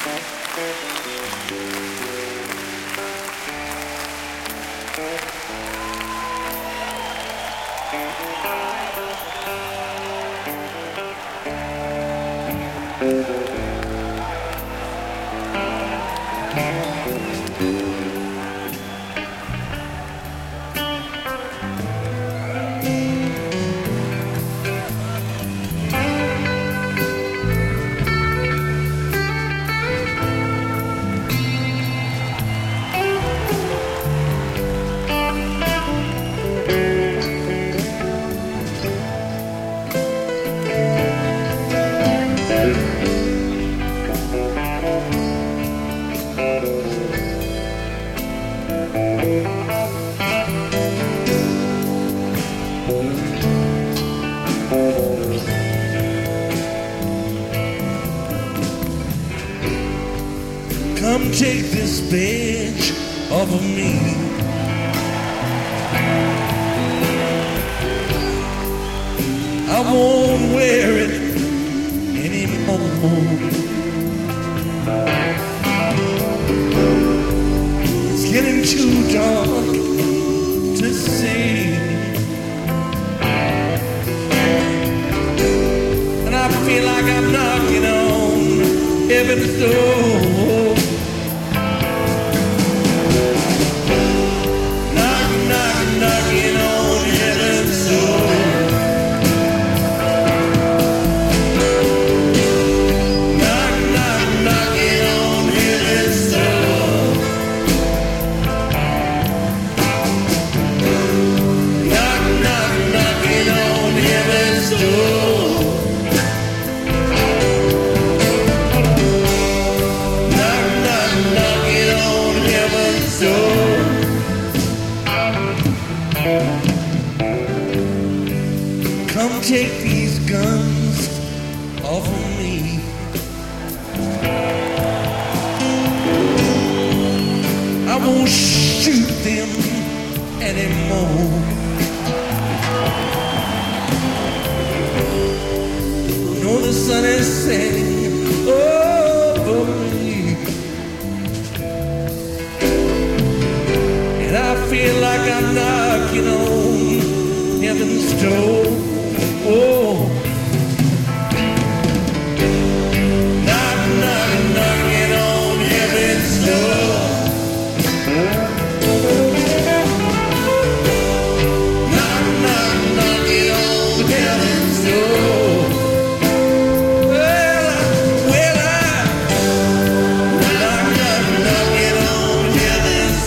Come take this badge off of me. I won't wear it anymore. It's getting too dark to see, and I feel like I'm knocking on heaven's door. Knocking on heaven's door. Knocking on heaven's door. Knocking on heaven's door. Knocking on heaven's door. Come take these guns off of me. I won't shoot them anymore. No, the sun is setting over me, and I feel like I'm knocking on heaven's door. Oh, knocking on heaven's door. Knocking on heaven's door. Well, I'm knocking on heaven's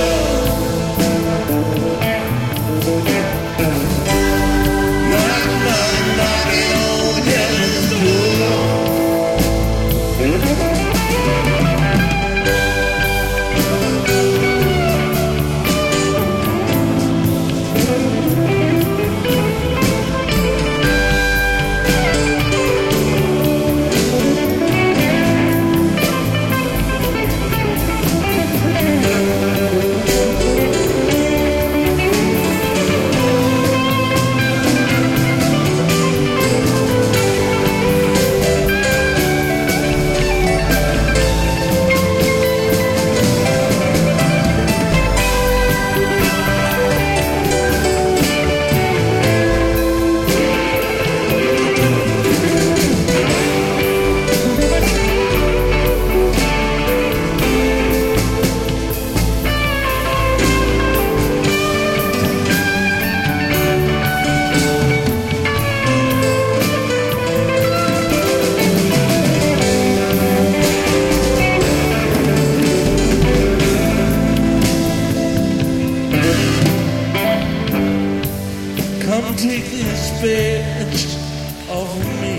Come take this badge off of me.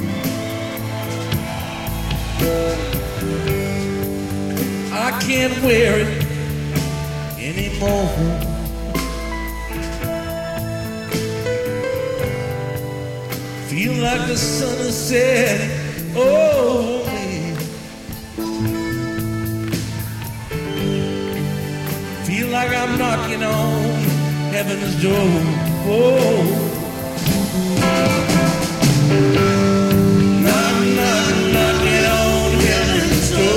I can't wear it anymore. Feel like the sun is setting over me. Feel like I'm knocking on heaven's door. Oh, knocking on heaven's door.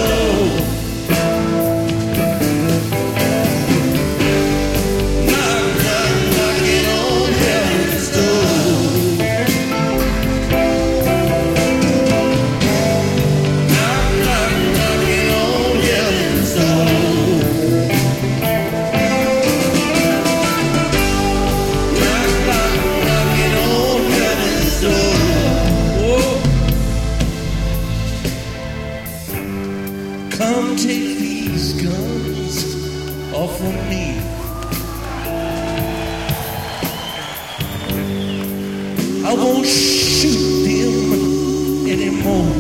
come take these guns off of me. I won't shoot them anymore.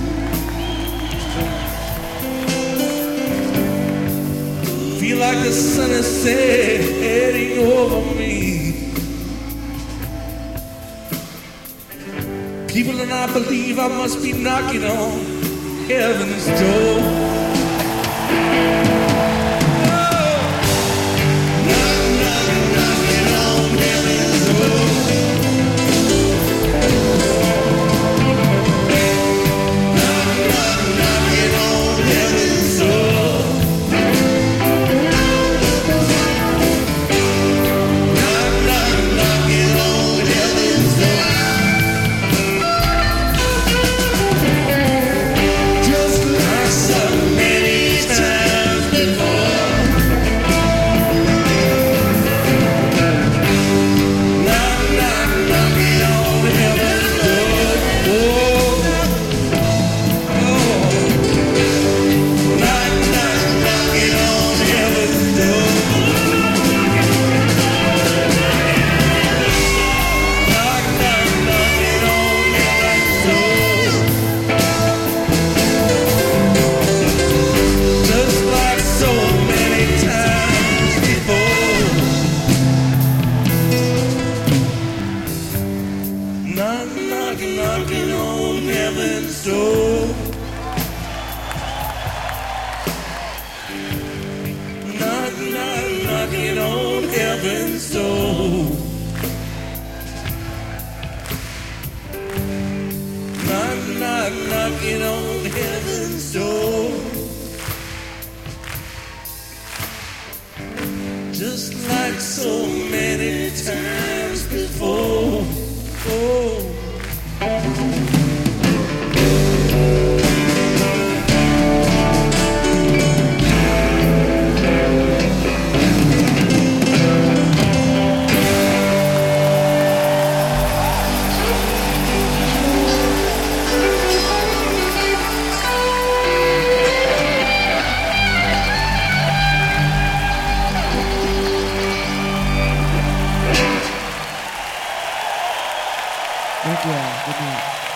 Feel like the sun is setting over me. People and I believe I must be knocking on heaven's door. Knocking on heaven's door. Knocking on heaven's door. Knocking on heaven's door. Just like so many times before. Oh. Thank you. Good night.